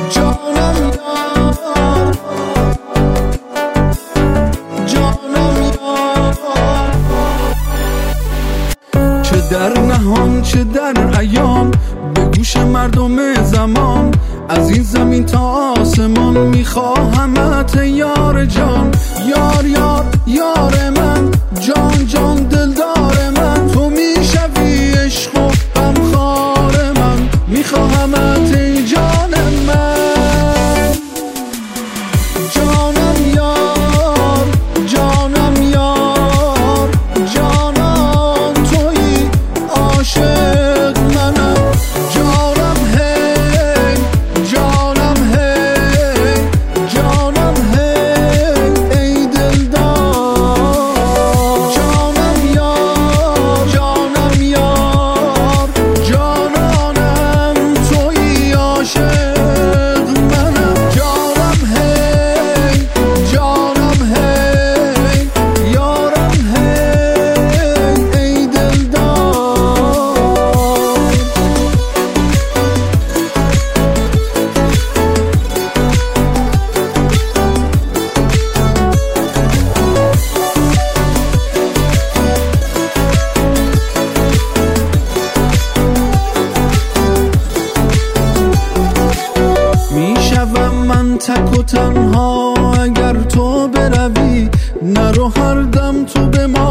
جانم یار، جانم یار. چه در نهان چه در ایام، به گوش مردم زمان، از این زمین تا آسمان میخواهمت یار جان. یار یار یار من، جان جان دلدار من، تو میشوی عشق و غمخوار من، میخواهمت ای جان من. جانم یار، جانم یار، جانان تویی عاشق منم. جانم هی، جانم هی، جانم هی ای دلدار. جانم یار، جانم یار، جانانم تویی عاشق منم. جانم هی، جانم هی، یارم هی ای دلدار. میشوم من تک و تنها اگر تو بروی، نرو هر دم تو به ما